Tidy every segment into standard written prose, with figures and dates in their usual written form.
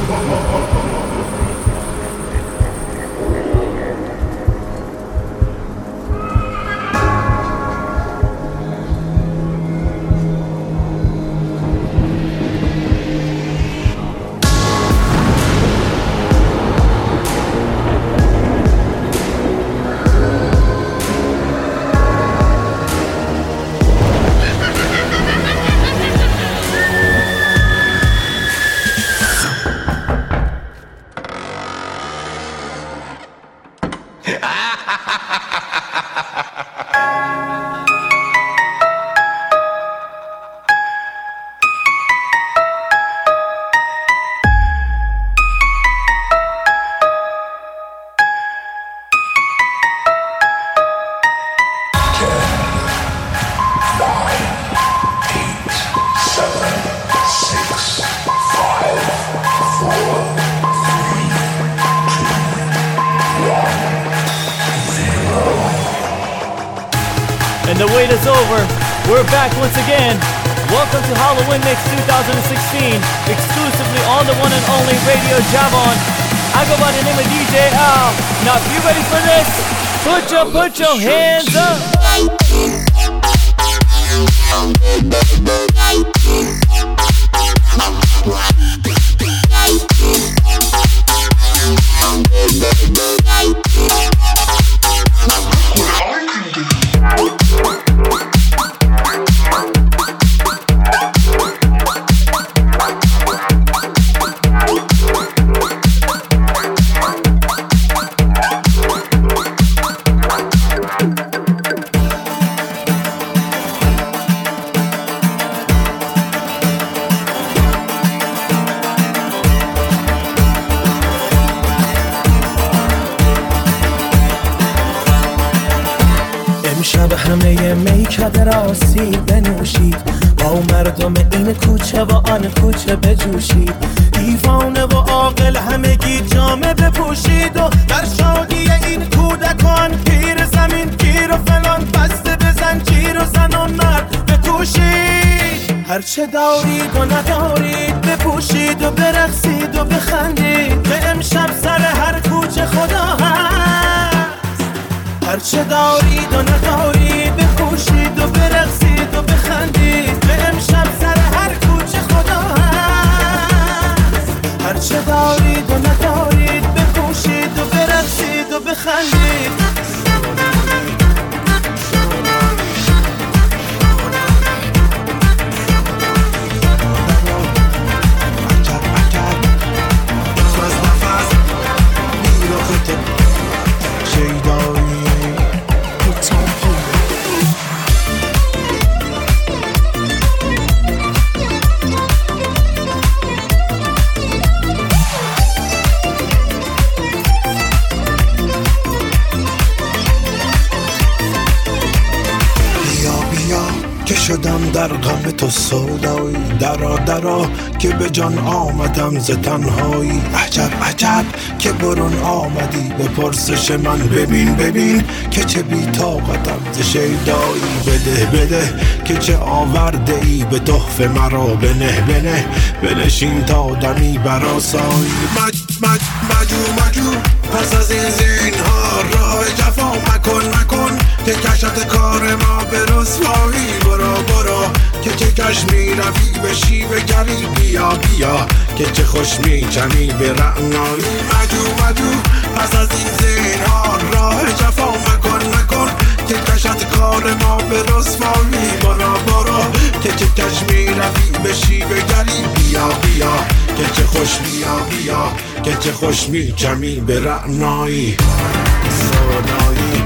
The wait is over. We're back once again. Welcome to Halloween Mix 2016, exclusively on the one and only Radio Javon. I go by the name of DJ Al. Now if you're ready for this, put your hands up. امشب همه میکده راسی بنوشید، با مردم این کوچه و آن کوچه بجوشید، دیوانه و عاقل همگی جامه بپوشید و در شادی این کودکان پیر زمین گیر و فلان بسته بزن جیر و زن و مرد بکوشید. هرچه دارید و ندارید بپوشید و برقصید و بخندید که امشب سر هر کوچه خدا هست. هرچه دارید و ندارید بپوشید و برقصید و بخندید به امشب سر هر کوچه خدا هست. هرچه دارید و ندارید بپوشید و برقصید و بخندید. شدم در غم تو سودایی، درا که به جان آمدم ز تنهایی. عجب که برون آمدی به پرسش من، ببین که چه بی طاقتم ز شیدایی. بده که چه آورده ای به تحفه مرا، بنه بنشین تا دمی برآسایی. مجو پس از این زینهار راه جفا مکن که کشت کار ما به رسوایی. برو که چه کش می روی به شیوه گری، بیا که چه خوش می چمی به رعنایی. مجو پس از این زینهار راه جفا مکن که کشت کار ما به رسوایی. برو که چه کش می روی به شیوه گری، بیا که چه خوش بیا که چه خوش می چمی به رعنایی. سودایی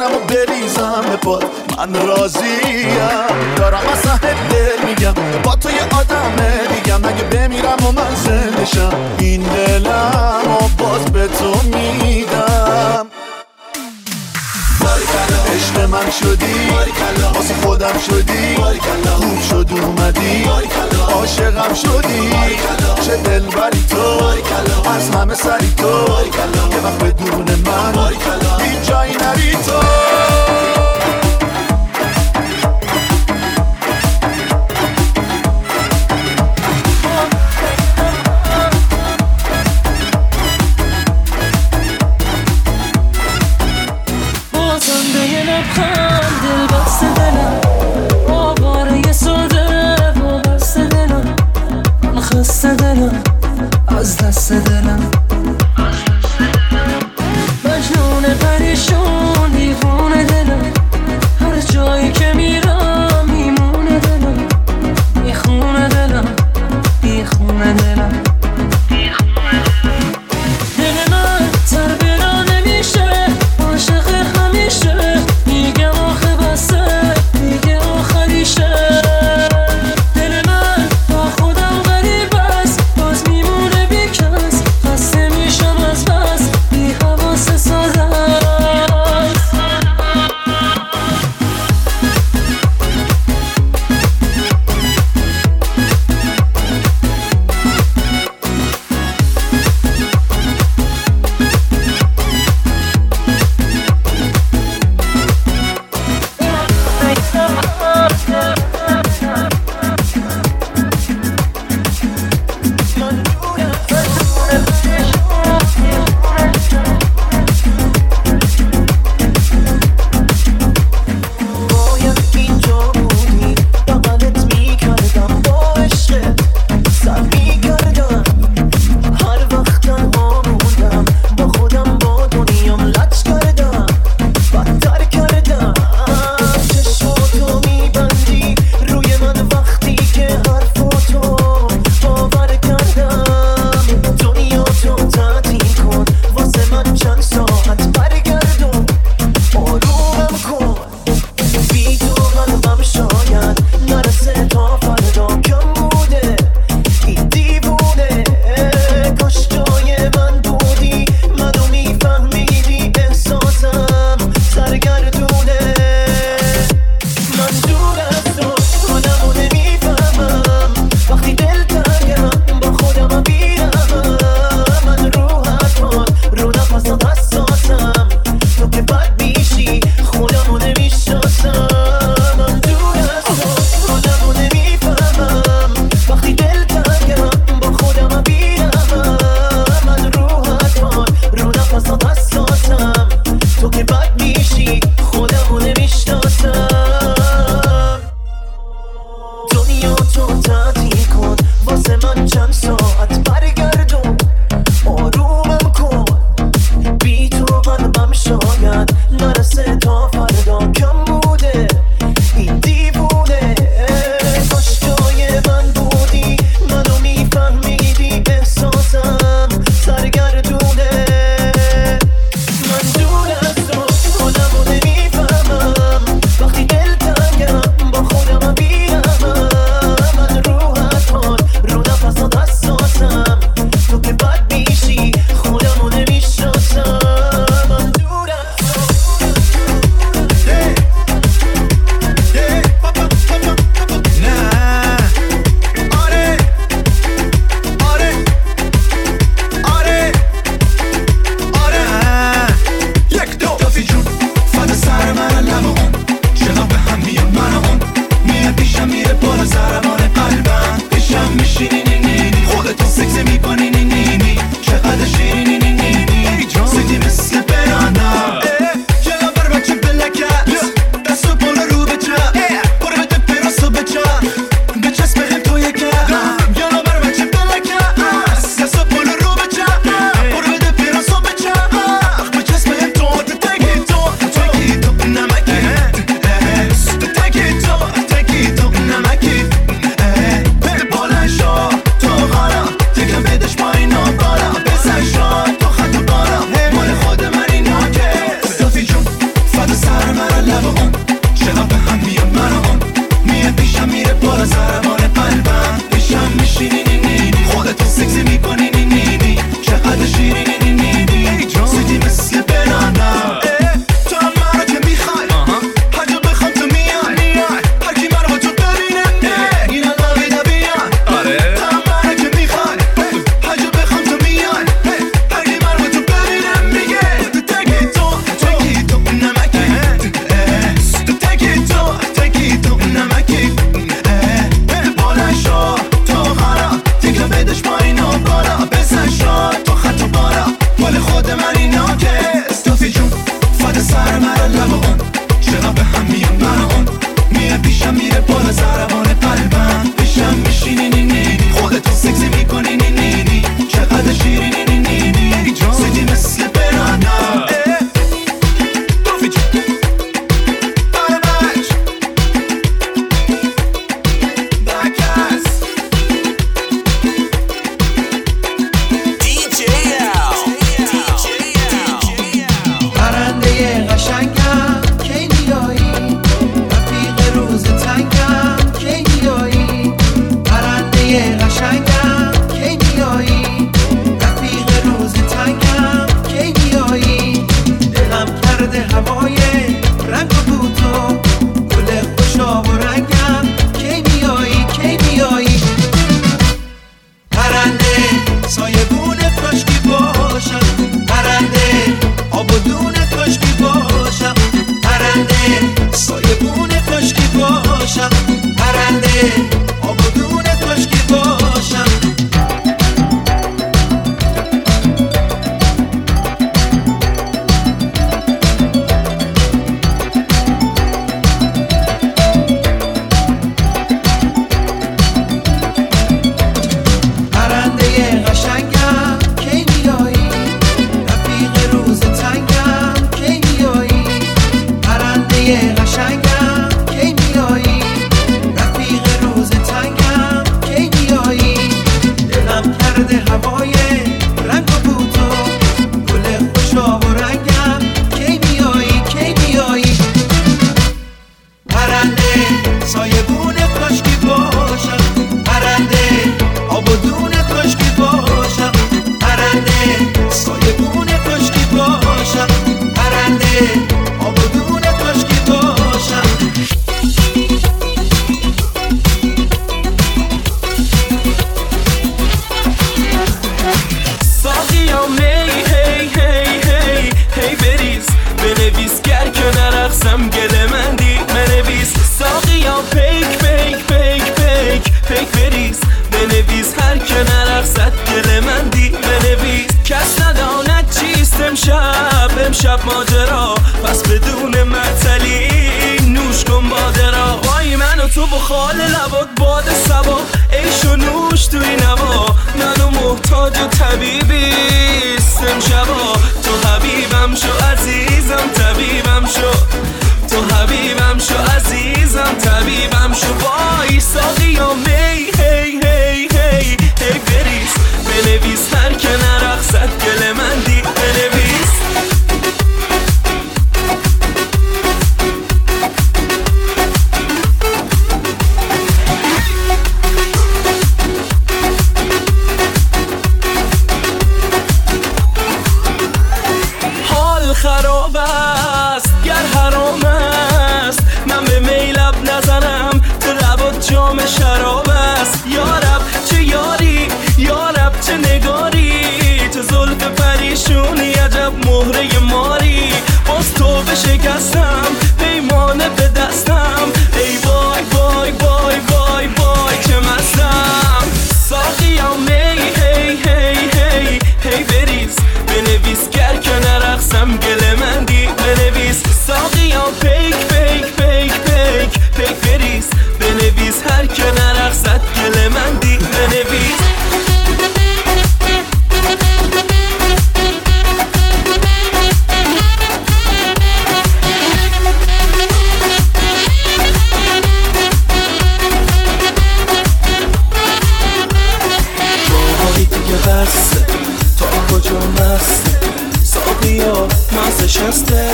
جونمو بریزم به پات من راضیم دارم از ته دل میگم با تو یه آدمه دیگم اگه بمیرم و من زنده شم این دلم و باز به تو میدم عشق من شدی واسه خودم شدی خوب شد اومدی عاشقم شدی چه دلبری تو از همه سری تو یه وقت بدون من هیچ جایی نری تو از دست دلم مجنون پریشون دیوونه دلم هر جایی که میرم میمونه دلم میخونه دلم میخونه دلم دل من تربیرا نمیشه عاشق همیشه میگم آخه بسه میگه آخریشه خود من سکسی میکنی نی نی نی چقدر شیرینی نی نی نی سیدی مثل بنانا تو هم مرا که میخوای هر جا بخوام تو میای هر کی مرا تو ببینه اینا ناویده بیان تو هم مرا که میخوای هر جا بخوام تو میای هر کی مرا تو ببینه میگه تکی تو نمکی تکی تو نمکی بلند شو تو خراب تیکه بدش پایین و بالا بزن شو تو خط و بالا مال خود من اینا کس توفی جون فد سر مرا لبان چرا به هم میان من اون میه پیشم میره بالا زربان قلبم پیشم میشینی نی نی خودتو سکسی میکنی نی نی نی چقدر شیرینی نی نی نی سیدی مثل بنانا توفی جون برمش بکس پرنده قشنگم کی میایی رفیق روز تنگم کی میایی پرنده قشنگم کی میایی رفیق روز تنگم کی میایی دلم کرده هوای رنگ و بوتو گل خوشاب و رنگم کی میایی کی میایی پرنده سایبون کاشکی باشم پرنده آب و دون کاشکی باشم پرنده سایبون کاشکی باشم پرنده آب و دون کاشکی باشم پرنده قشنگم کی میایی رفیق روز تنگم کی میایی پرنده قشنگم کی میایی رفیق روز تنگم کی میایی دلم کرده هوای رنگ و بوتو گل خوشاب و رنگم کی میایی کی میایی پرنده سایبون کاشکی باشم پرنده آب و دون کاشکی باشم پرنده سایبون کاشکی باشم پرنده آب و دون کاشکی باشم ساقیا می هی هی هی هی بریز بنویس گر که نرقصم گله مندی بنویس ساقیا پیک پیک پیک پیک پیک بریز بنویس هر که نرقصد گله مندی بنویس کس نداند چیست امشب ماجرا پس بدون معطلی نوش کن باده را وای من و تو بخال لبات باد سبا عیش و نوش توی نوا منو محتاج و طبیبیست امشبا تو حبیبم شو عزیزم طبیبم شو تو حبیبم شو عزیزم طبیبم شو وای ساقیا می هی هی هی هی بریز بنویس هر که نرقصد گله مندی بنویس حال خراب است گر حرام است من به میلب نزنم تو لبات جام شراب است یارب چه یاری یارب چه نگاری تو زلف پریشونی عجب مهره ماری باز تو بشکستم پیمانه به دستم ای وای وای وای وای وای چه مستم ساقیا می هی هی هی هی بریز بنویس گر که نرقصم گله مندی بنویس ساقیا پیک پیک پیک پیک پیک بریز بنویس هر که نرقصد گله مندی بنویس باهایی دیگه بسته تا کجا مسته ساقیا مازش هسته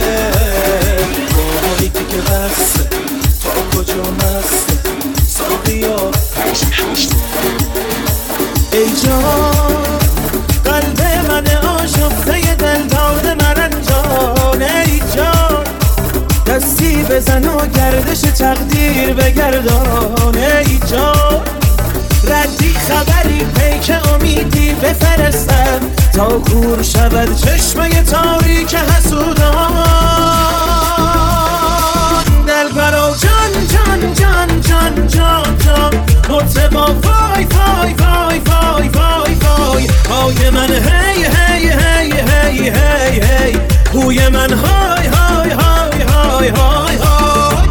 باهایی دیگه بسته تا کجا مسته ساقیا مازش هسته ای جان قلب من آشفته دل داده مرنجان ای جان دستی بزن و گردش تقدیر بگردان ای جان ردی خبری پیک امیدی بفرستم تا کور شود چشمه تاریک حسودان دلبرا جان جان جان جان جان جان مطربا وای وای وای وای وای وای های من هی هی هی هی هی هی هوی من های های های های های های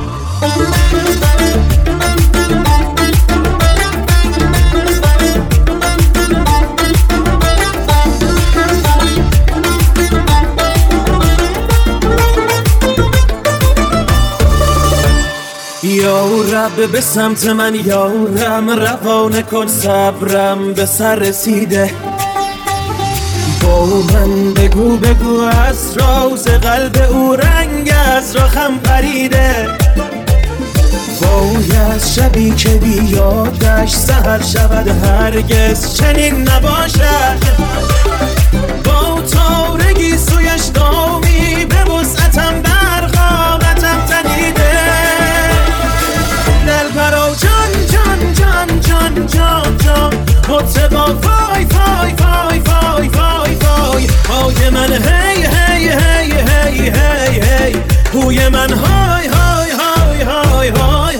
یا رب به سمت من یارم روانه کن صبرم به سر رسیده با من بگو بگو از راز قلب او رنگ از رخم پریده باید شبی که بیادش سحر شود هرگز چنین نباشد با تارگی سویش دامی به وسعتم برقامتم تنیده دلبرا جان جان جان جان جان جان مطربا وای وای وای وای وای وای های من هی هی هی هی هی هی هوی من های های های های های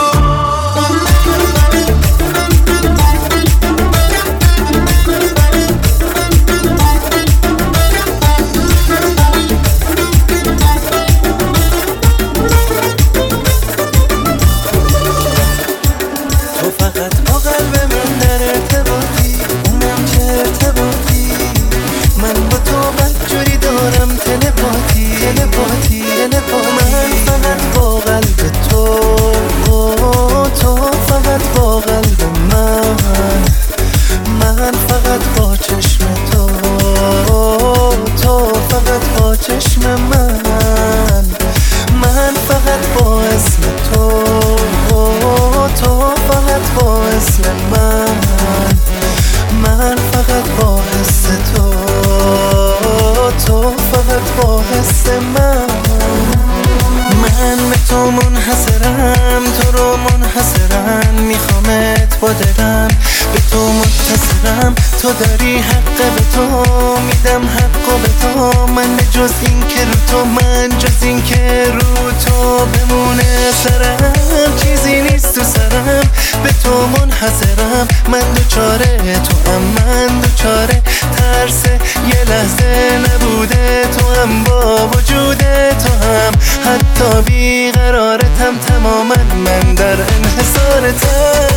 تو داری حق به تو میدم حق به تو من جز این که رو تو من جز این که رو تو بمونه سرم چیزی نیست تو سرم به تو منحصرم من دوچاره تو هم من دوچاره ترس یه لحظه نبوده تو هم با وجود تو هم حتی بیقرارتم تماما من در انحصارتم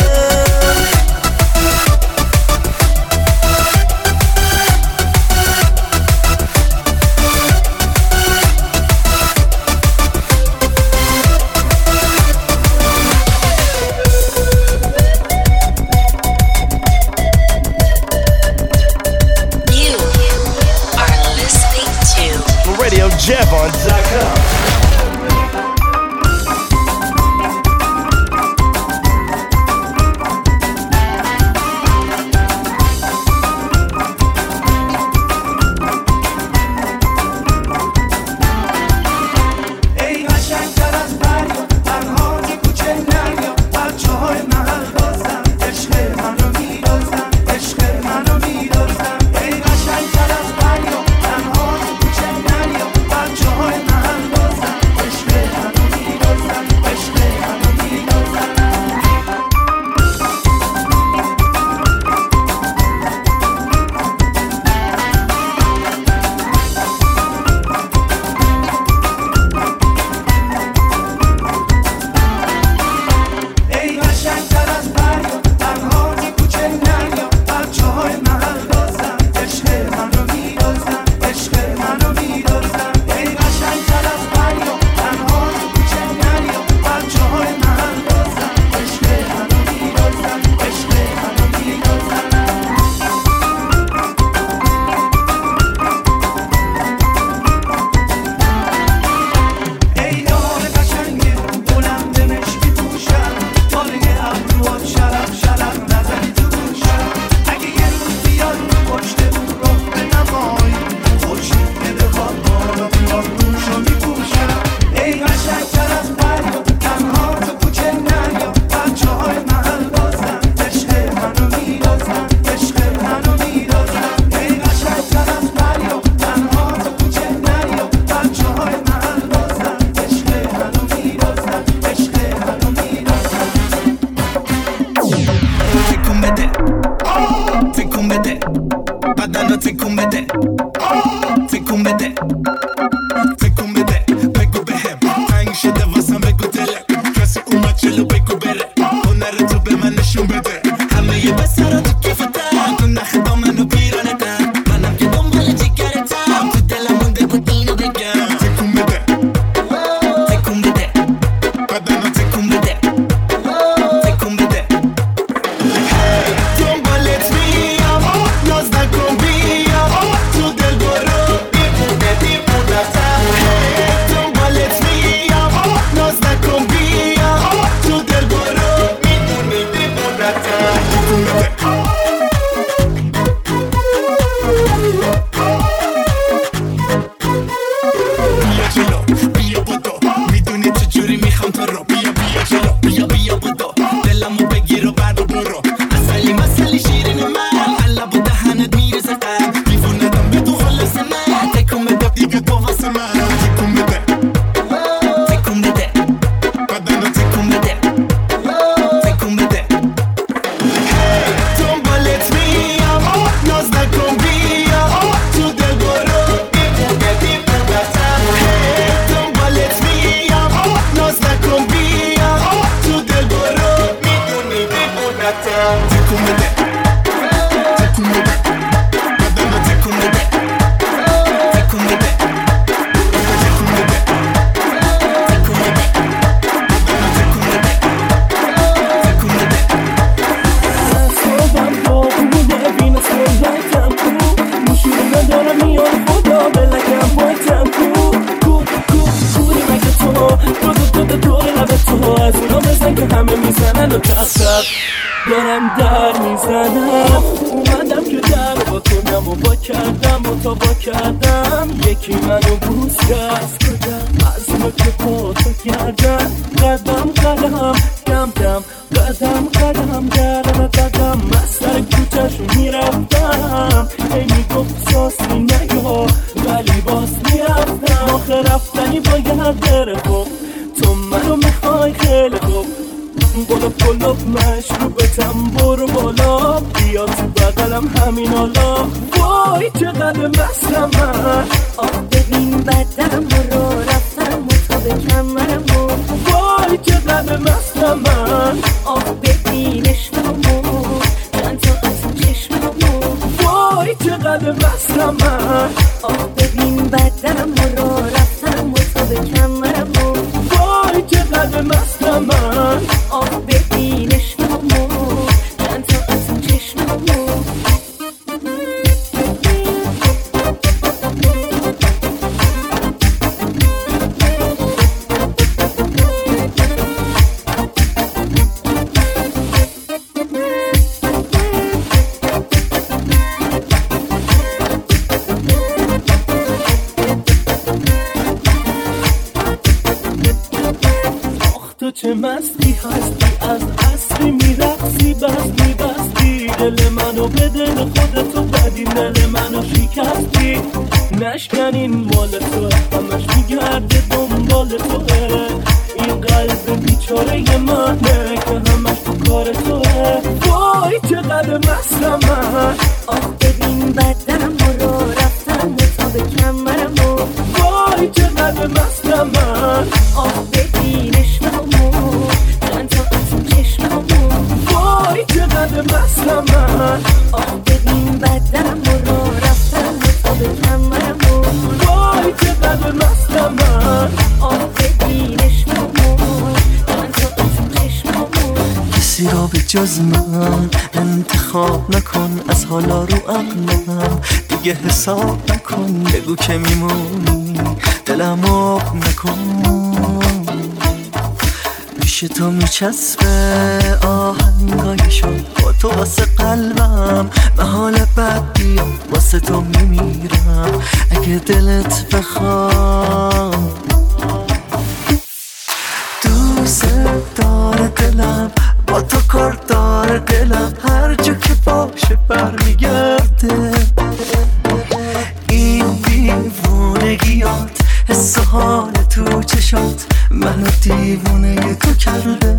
JevOn.com. که همه میزنن و تختب دارم در میزنم. اومدم که در با کنم و با کردم و تا با کردم یکی منو بوس کرد از نوک پاتو کردن قدم قدم دم دم قدم قدم درم قدم از سر کوچه‌شو میرفتم ای میگفت ساسی نیا ولی باز میرفتم آخه رفتنی باید بره خوب تو منو میخوای خیلی خوب گلوب گلوب مشروبتم برو بالا بیا تو بغلم همین حالا وای چقدر مستم من آه ببین بدم رو رفتم و تا به کمرم وای چقدر مستم من آه ببین عشقمو چند تا از چشممو وای چقدر مستم من آه ببین بدم رو رفتم و تا به کمرم وای چقدر مستم من آه ببین عشقمو چند تا از چشممو چه مستی هستی از اصلی میرقصی بستی دل منو به دل خودتو بدی دل منو شکستی نشکنین مال تو همش میگرده دنبال توه این قلب بیچاره منه که همش تو کار توه وای چقدر مستم من آه ببین بدم رو رفتم و تا به کمرم وای چقدر مستم من آه ببین عشقمو چند تا از چشممو وای چقدر مستم من آه ببین بدم رو رفتم و تا به کمرم وای چقدر مستم من آه ببین عشقمو چند تا از چشممو کسی را به جز من انتخاب نکن از حالا رو عقلم دیگه حساب نکن بگو که میمونی دلم آب نکن پیش تو میچسبه آهنگایشو با تو واسه قلبم به حال بد بیام واسه تو میمیرم اگه دلت بخواد دوست داره دلم با تو کار داره دلم هر جا که باشه برمیگرده این دیوونگیات حس و حال تو چشات منو دیوونه تو کرده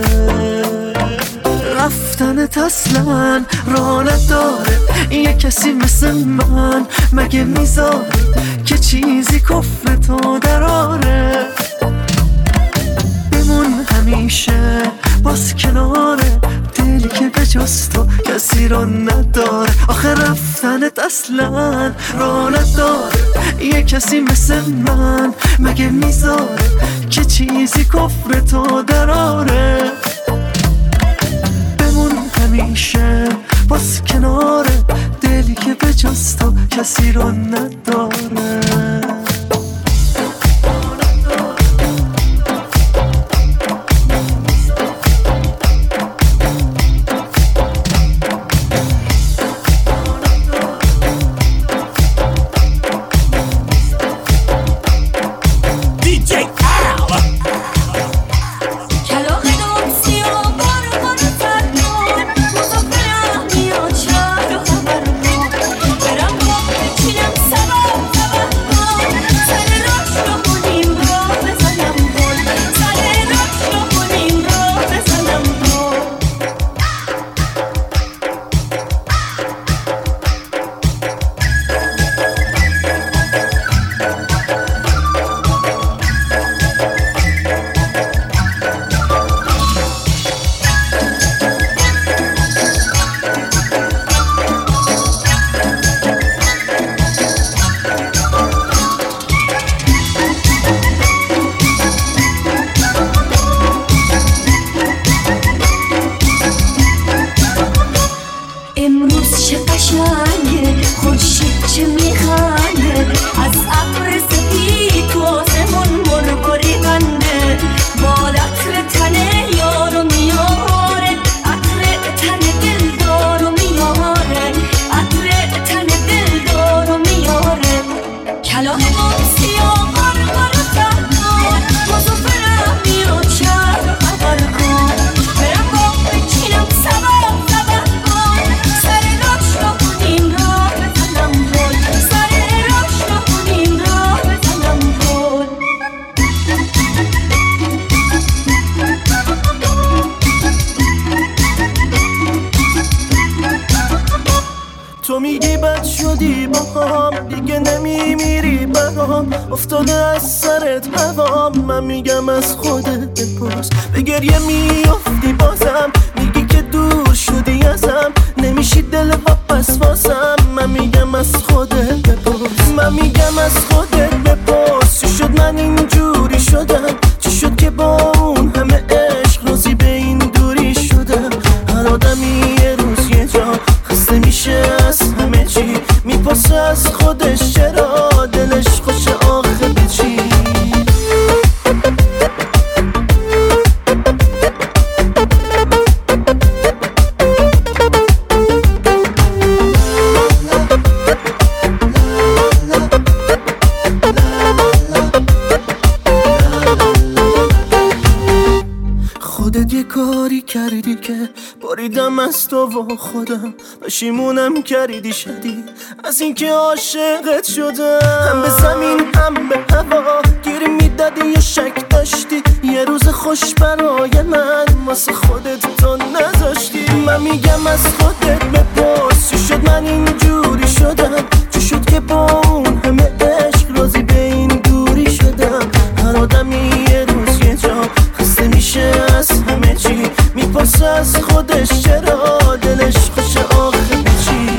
رفتنت اصلا راه نداره یه کسی مثل من مگه میذاره که چیزی کفر تو دراره بمون همیشه باز کناره دلی که به جز تو کسی رو نداره آخه رفتنت اصلا راه نداره یه کسی مثل من مگه میذاره که چیزی کفر تو دراره بمون همیشه باز کناره دلی که به جز تو کسی رو نداره بودی با هم دیگه نمیمیری برام، افتاده از سرت هوام. من میگم از خودت بپرس، به گریه میافتی بازم، میگی که دور شدی ازم، نمیشی دل واپس واسم. من میگم از خودت بپرس، من میگم از خودت بپرس، چی شد من اینجوری شدم؟ چی شد که با اون همه عشق راضی به این دوری شدم؟ هر آدمی یه روز یه جا خسته میشه از همه چی، میپرسه از خودش چرا دلش خوشه آخه به چی. کاری کردی که باریدم از تو و خودم، پشیمونم کردی شدی از اینکه عاشقت شدم. هم به زمین هم به هوا گیری میدادی یا شک داشتی، یه روز خوش برای من واسه خودت تو نذاشتی. من میگم از خودت بپرس، چی شد من اینجوری شدم؟ چی شد که با اون همه عشق راضی به این دوری شدم؟ هر آدمی یه روز یه جا خسته میشه از همه چی، میپرسه از خودش چرا دلش خوشه آخه به چی.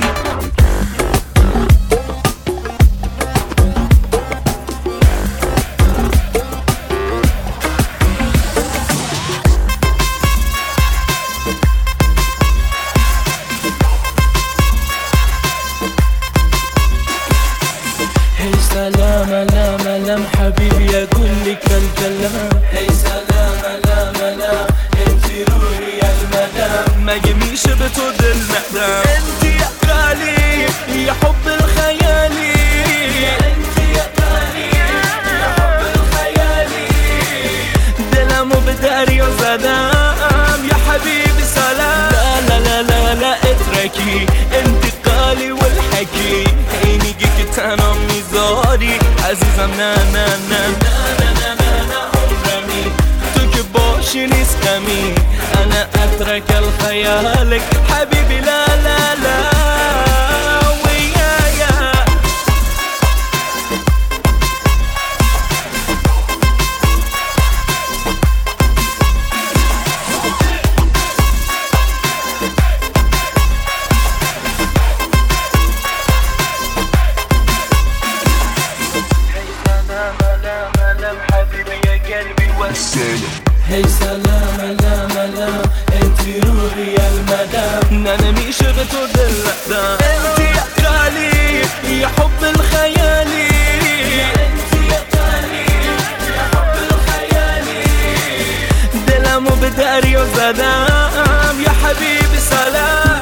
هی سلام علام علام حبيبي اقول لك الكلام، هي سلام علام علام انتي روحي يا المدام، مگه میشه به تو دل ندم؟ انتي يا غالي يا حب الخيالي، انتي يا غالي يا حب الخيالي، دلمو به دریا زدم يا حبيبي سلام. لا لا لا لا اتركي انتقالي والحكي، هي میگی که تنها میذاری عزیزم، نه نه نه نه نه نه نه عمرمی، تو که باشی نیست غمی، انا اترك الخيالك حبيبي لا لا لا ويايا. هی سلام علام علام انتي روحي يا المدام، نه نمیشه به تو دل ندم. انتي يا غالي يا حب الخيالي، انتي يا غالي يا حب الخيالي، دلمو به دریا زدم يا حبيبي سلام.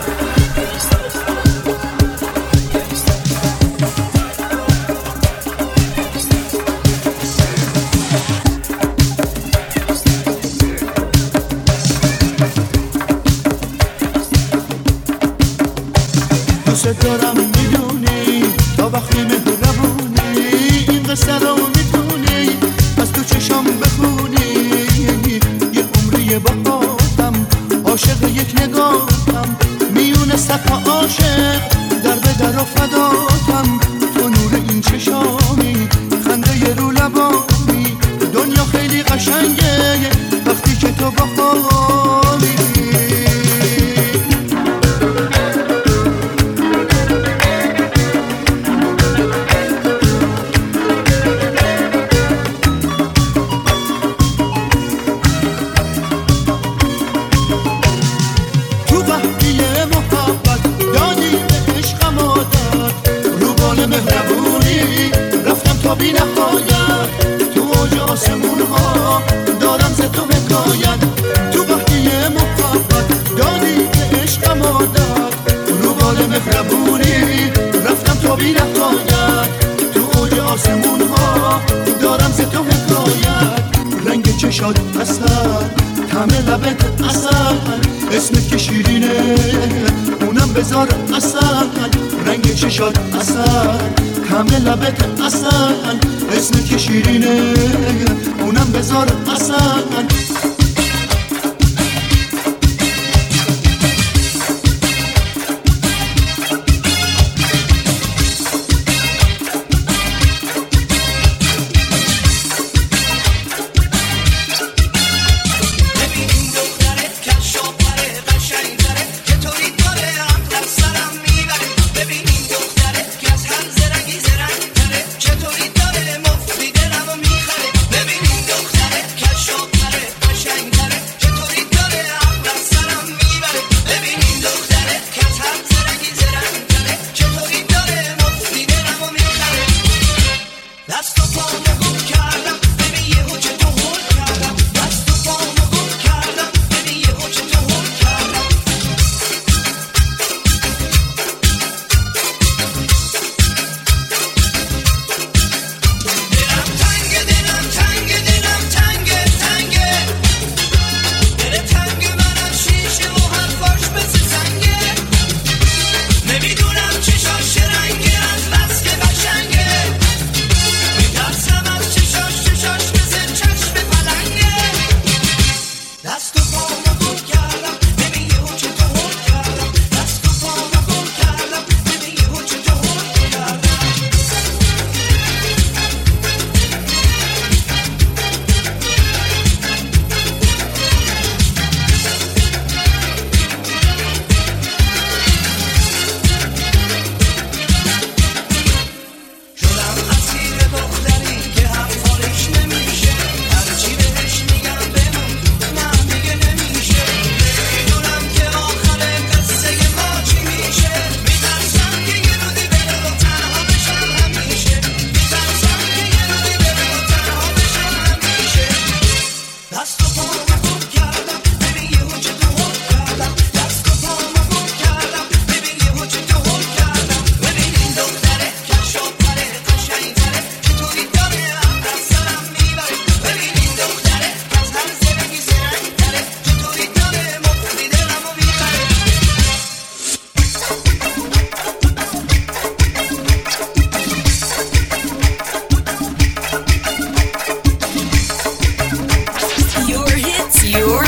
دوست دارم میدونی تا وقتی مهربونی، این قصه رو میتونی از تو چشام بخونی. یه عمریه با خودم عاشق یک نگاهم، میونه صفا عاشق در به در و فداتم. تو نور این چشامی خنده رو لبامی، دنیا خیلی قشنگه وقتی که تو با خوامی. بی نهایت تو اوج آسمون ها دارم ز تو حکایت، تو وقتی محبت دادی به عشقم عادت، رو بال مهربونی رفتم تا بی نهایت تو اوج آسمون ها دارم ز تو حکایت. رنگ چشات اصل طعم لبت اصل، اسمت که شیرینه اونم بذار اصل. رنگ چشات اصل طعم لبت اصل، اسمت که شیرینه اونم بذار اصل.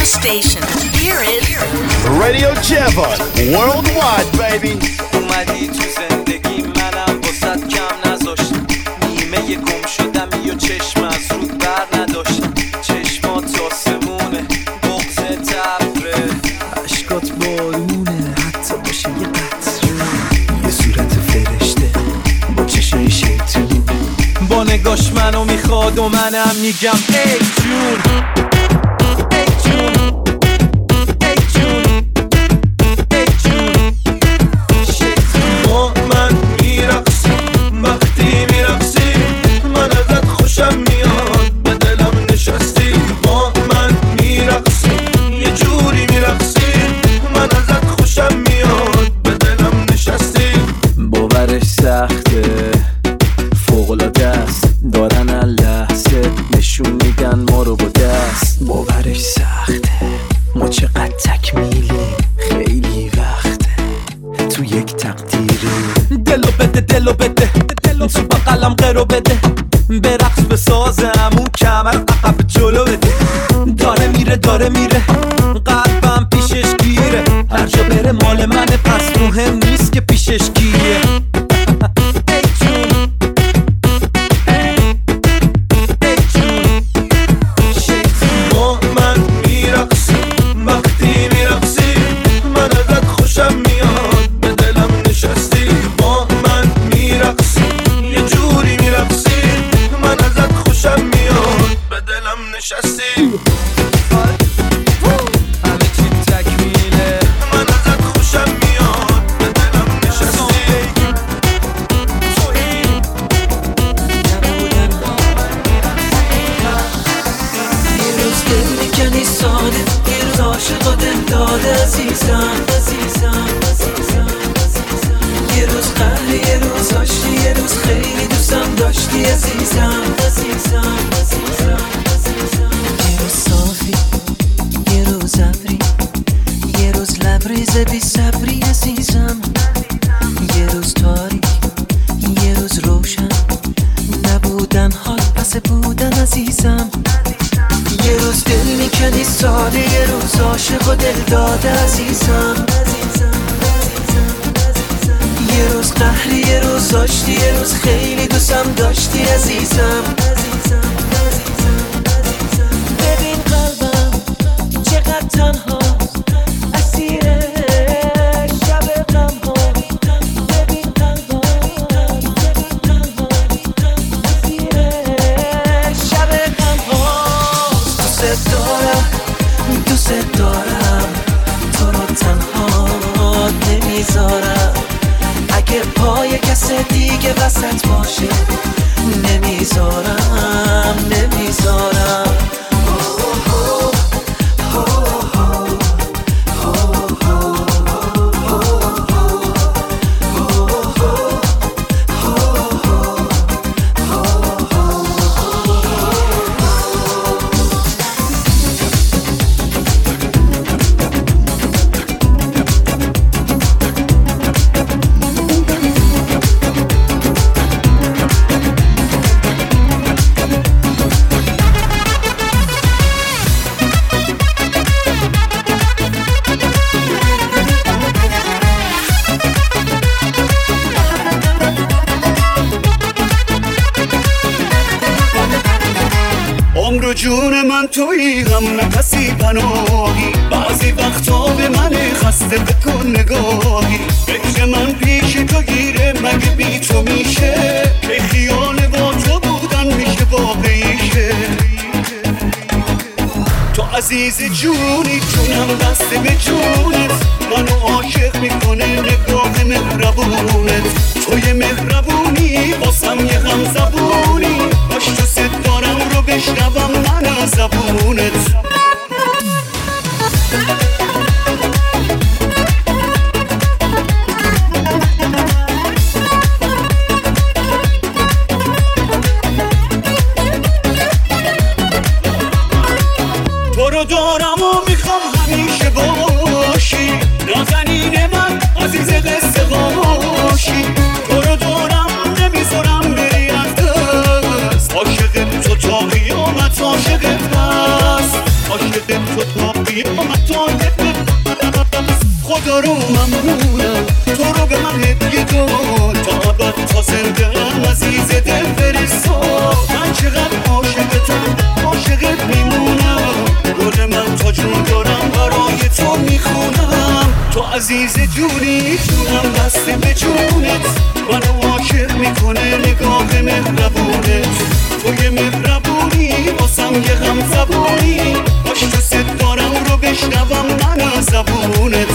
station. Here is Radio Javon Worldwide, baby. اومدی تو زندگی منم واسط کم نذاشت نیمه گم شدم یا چشم از رود بر نداشت چشمات آسمونه بغض تفره عشقات بارونه حتی باشه یه قطره یه صورت فرشته با چشای شیطون با نگاش منو میخواد و منم میگم ای جون برقص به سازم اون کمر عقب جلو بده داره میره قلبم پیشش گیره هر جا بره مال منه پس مهم نیست که پیشش گیره جون من تویی غم نفسی پناهی بعضی وقتا به من خسته بکن نگاهی فکر من پیش تو گیره مگه بی تو میشه که خیال با تو بودن میشه واقعیشه تو عزیز جونی جونم دست به جونت منو عاشق میکنه نگاه مهربونت توی مهربونی باسم یه غم زبونی باش تو صد دارم رو بشنوم من از زبونت تو رو دارم و میخوام همیشه باشی نازنین من عزیز قصه باشی تو رو دارم نمیذارم بری از دست عاشق تو تا قیامت عاشق بست عاشق تو تا قیامت یارو ممنونم تو رو به من هدیه داد تا ابد تا زنده‌ام عزیز دل فرستاد من چقدر عاشقت میمونم گل من تا جون دارم برای تو میخونم تو عزیز جونی جونم دست به جونت منو عاشق میکنه نگاه مهربونت توی مهربونی واسم یه غم زبونی باش دوست دارم رو بشنوم من زبونت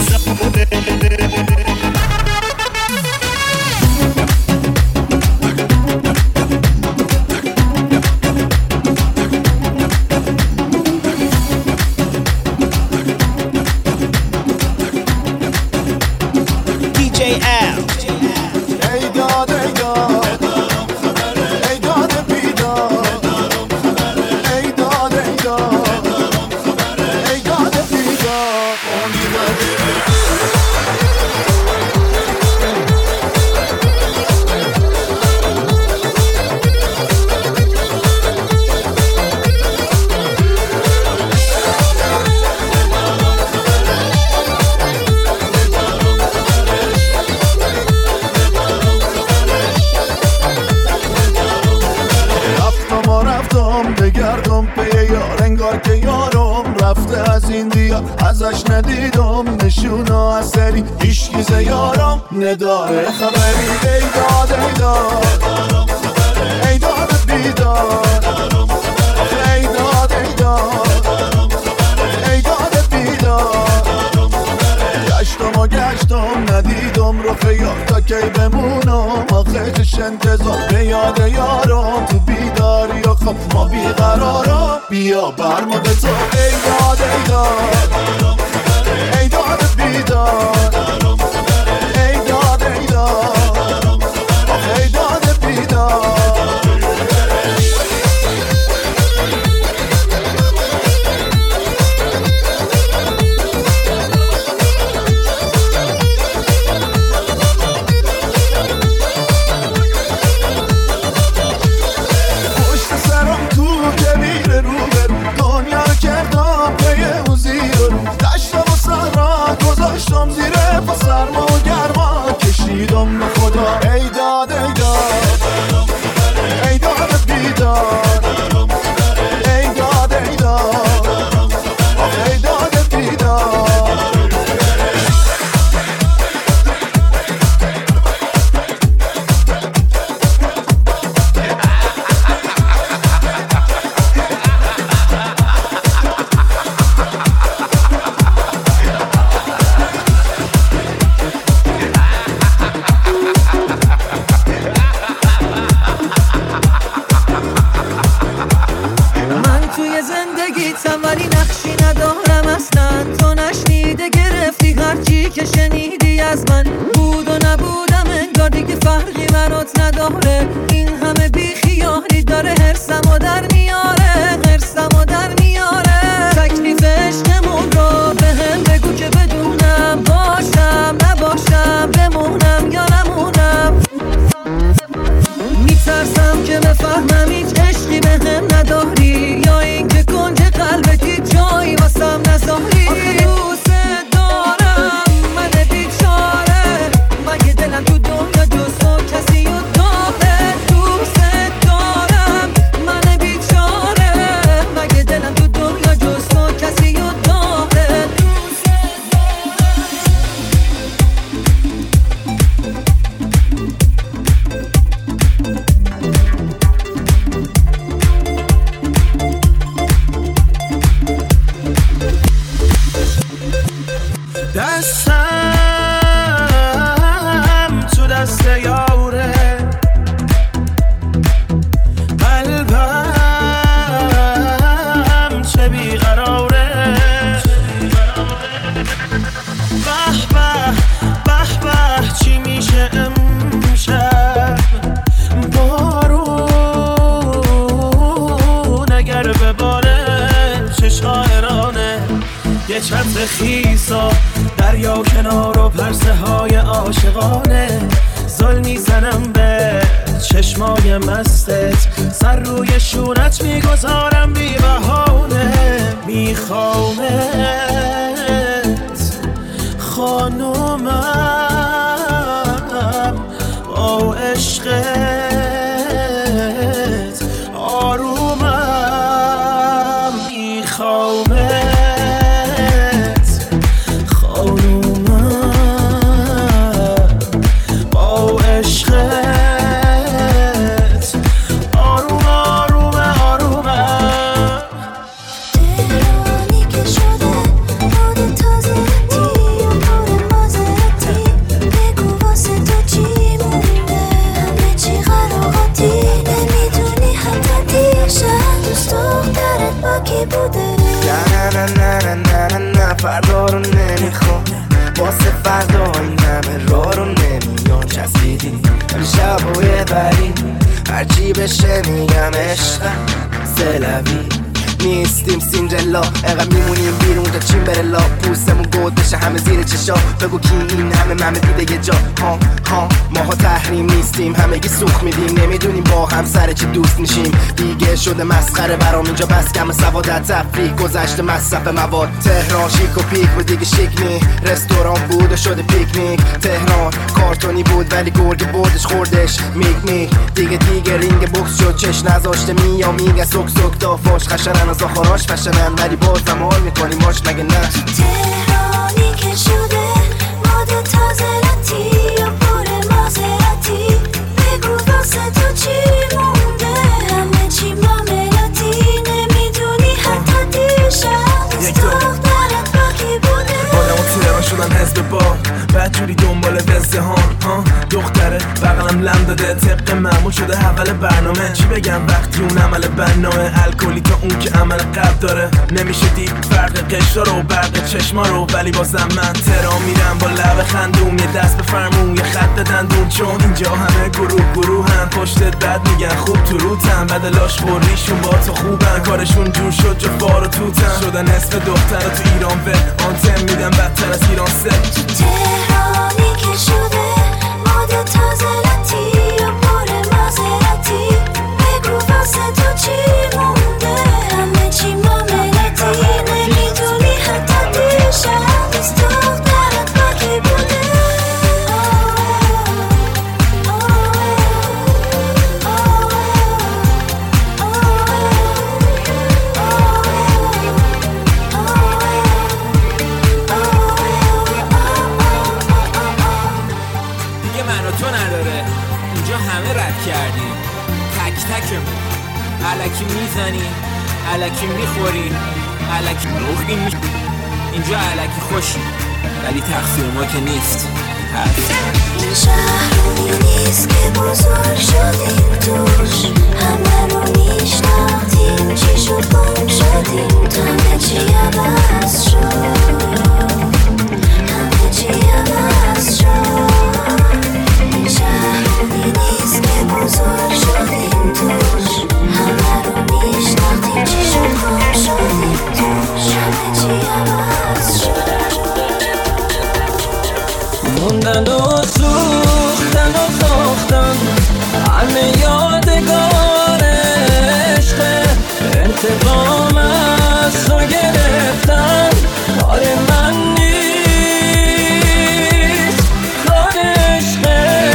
ازش ندیدم نشونا اثری هیچکی زیارم نداره خبری ای داد ای داد ای داد بیداد ای داد ای داد ای داد بیداد گشتم ندیدم رو خیال تا کی بمونم آخه چش انتظار به یاد یارم تو بیداری و خب ما بیقرارم بیا برما به تو ای داد ای داد ای داد بیداد ای داد ای داد ای داد بیداد پشت سرم تو که میره رو برو دنیا رو کردم پی موزیرو دشتم و سرما گذاشتم زیره با سرما و گرما کشیدم به خدا ای داد ای داد ای داد بیداد ای داد ای داد ای داد بیداد ولی نقشی ندارم اصلا تو نشنیده گرفتی هرچی که شنیدی از من بود و نبودم انگار دیگه فرقی برات نداره این همه بیخیالی داره حرسمو در میاره حرسمو در میاره تکلیف عشقمون رو به هم بگو که بدونم باشم نباشم بمونم یا نمونم میترسم که بفهمم هیچ عشقی به هم نداری یا اینکه کنج قلبتی جایی واسم نذاری آخه دوست دارم من بیچاره مگه دلم تو دنیا جز تو کسی رو داره دوست دارم من بیچاره مگه دلم تو دنیا جز تو کسی رو داره دوست دستم تو دست یاره قلبم چه بیقراره به چی میشه امشب بارون اگر بباره چه شاعرانه یه چتر خیسا دریا کنار و پرسه های عاشقانه زل میزنم به چشمای مستت سر روی شونت میگذارم بی بهانه میخوامت خانم نه نه نه نه نه نه فردا رو نمیخوام واسه فردا این همه راه رو نمیان چسبیدی شب و یه بری هرچی بشه میگم عشقم سلوی نیستیم سیندرلا اقا میمونیم بیرون تا چین بره لا پوستمون گود بشه همه زیر چشا بگو کی این همه دیده یه جا ها ماها تحریم نیستیم همگی سوخ میدیم نمیدونیم با هم سر چه دوست میشیم دیگه شده مسخره برام اینجا بس کم سوادت تفریح گذشته مصرف مواد تهران شیک و پیک بود دیگه شیک نی رستوران بود و شده پیکنیک تهران کارتونی بود ولی گرگ بردش خوردش میگ دیگه رینگ بوکس شد چش نذاشته میا میگه سوک سوک دافاش خشنن از آخراش فشنن ولی بازم حال میکنی ماش مگه نه تهرانی که شده ماده تازه رتی یا پر مازراتی بگو واسه تو چی مونده همه چی معاملاتی نمیدونی حتی دیشب دخترت باقی بوده آدمو تهران شدن حزب با بدجوری دنبال وزهان دختره بغلم لم داده طبق معمول شده اول برنامه چی بگم وقتی اون عمل بنامه الکلی تا اون که عمل قبل داره نمیشه دید فرق قشرا رو برق چشما رو ولی بازم من تهران میرم با لب خندوم یه دست به فرمون یه خط دندون چون اینجا همه گروه هم پشتت بد میگن خوب تو روتن بدلاش خوریشون با تو خوبن کارشون جور شد جا فار و توتن شدن اسم دختر تو ایران و آنتن میدن بدتر از ایران سه تهرانی که شده ماده تازه رتی یا پر مازراتی بگو واسه تو چی مونده همه چی معاملاتی نمیدونی حتی دیشب نیست دخترت باقی بوده کردیم تک تکمون الکی میزنیم الکی میخوریم الکی روخیم اینجا الکی خوشیم ولی تقصیر ما که نیست این شهرونی نیست که بزرگ شدیم توش همه رو میشناختیم چی شد گم شدیم همه چی عوض شد همه چی عوض شد این شهرونی نیست که بزرگ شدیم توش همه رو میشناختیم چی شد گم شدیم توش همه چی عوض شد موندن و سوختن و ساختن همه یادگار عشقه انتقام از تو گرفتن کار من نیست کار عشقه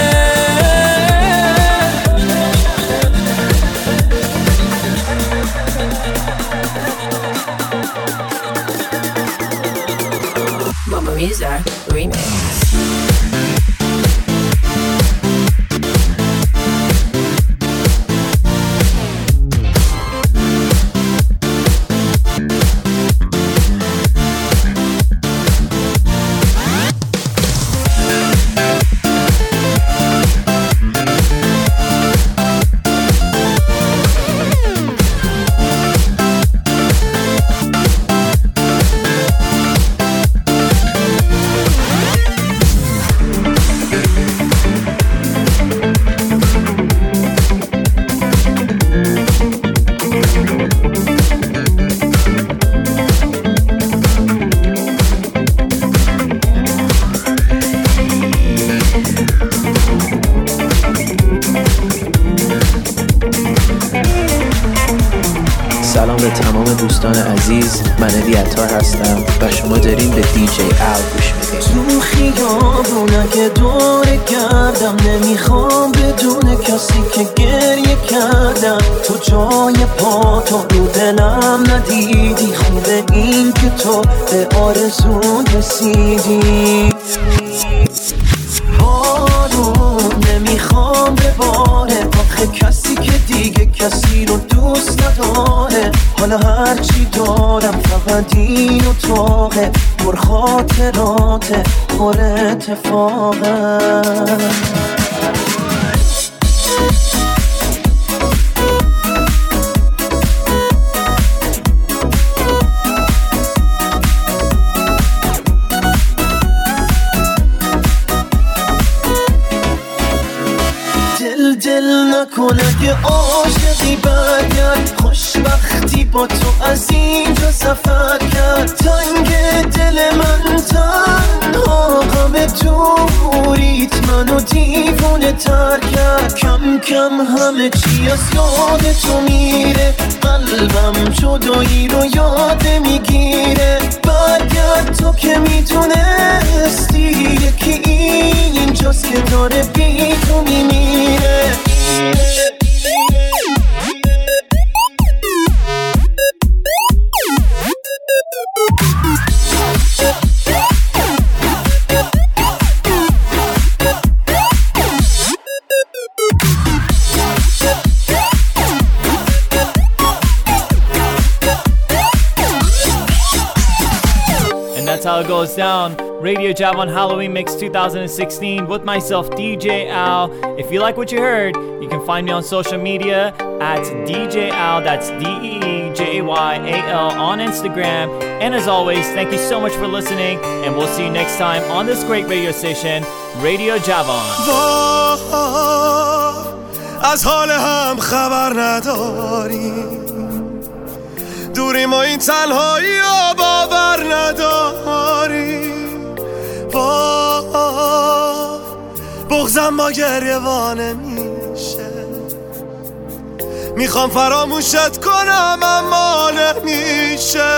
Mama Music Remix. سلام به تمام دوستان عزیز، من علی عطار هستم و شما دارین به دیجی ال گوش میدین. تو خیابونه که دور کردم نمیخوام بدون کسی که گریه کردم تو جای پا تو رو دلم ندیدی خوبه این که تو به آرزون رسیدی بارون نمیخوام بباره آخه کسی که دیگه کسی رو دوست نداره حالا هرچی دارم فقط این اتاقه پر خاطراته پر اتفاقه کن اگه عاشقی برگرد، خوشبختی با تو از اینجا سفر کرد. تنگ دل من تنها غم دوریت منو دیوونه تر کرد. کم کم همه چی از یاد تو میره، قلبم جدایی رو یاد میگیره. برگرد تو که میتونستی، یکی اینجاست که داره بی تو میمیره. That's how it goes down. Radio Javon Halloween Mix 2016 with myself, DJ Al. If you like what you heard, you can find me on social media at DJ Al, that's DEEJAYAL on Instagram. And as always, thank you so much for listening, and we'll see you next time on this great radio station, Radio Javon. از حال هم خبر نداریم، دوری ما این تنهایی و باور نداریم. بغضم با گریوانه میشه، میخوام فراموشت کنم اما نمیشه.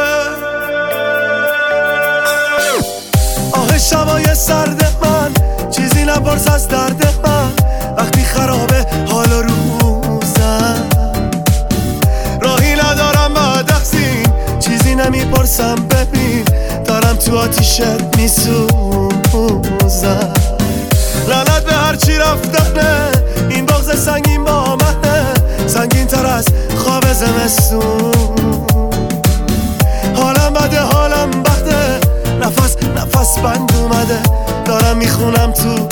آه شبای سرد من، چیزی نپرس از درد من. وقتی خرابه حال روزم، راهی ندارم بعد از این، چیزی نمیپرسم. ببین دارم تو آتیشت میسوزم. لعنت به هرچی رفتنه، این بغض سنگین با منه، سنگین تر از خواب زمستون. حالم بده حالم بده، نفس بند اومده، دارم میخونم تو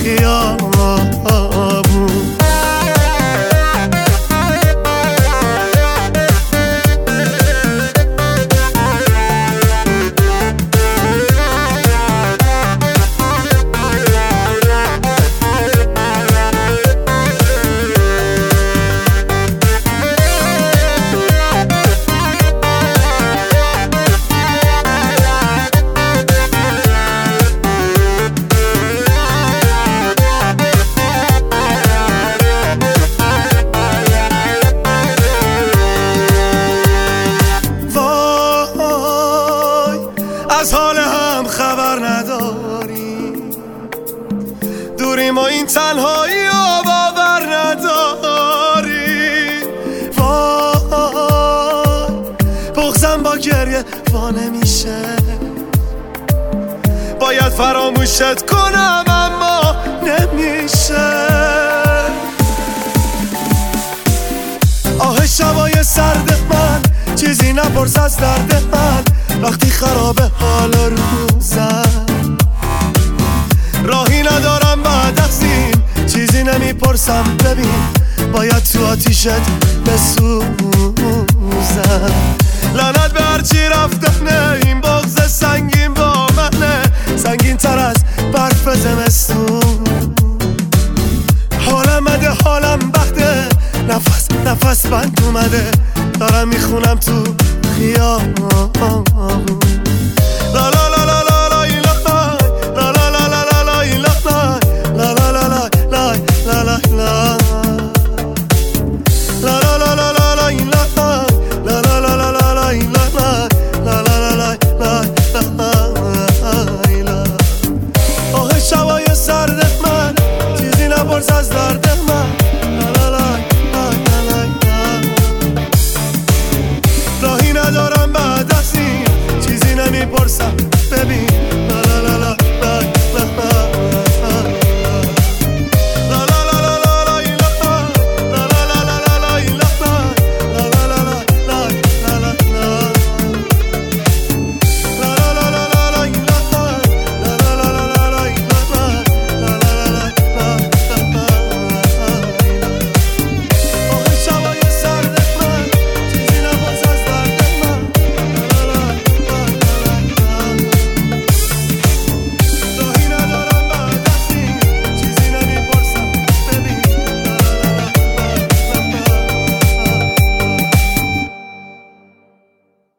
خیابون. از حال هم خبر نداریم، دوری ما این تنهایی و باور نداریم. بغضم با گریه وانه میشه، باید فراموشت کنم اما نمیشه. آه شبای سرد من، چیزی نپرس از درد من. وقتی خرابه حال روزم، راهی ندارم بعد از این، چیزی نمیپرسم. ببین باید تو آتیشت بسوزم. لعنت به هرچی رفتنه، این بغض سنگین با منه، سنگین تر از برف زمستون. حالم بده حالم بده، نفس بند اومده، دارم میخونم تو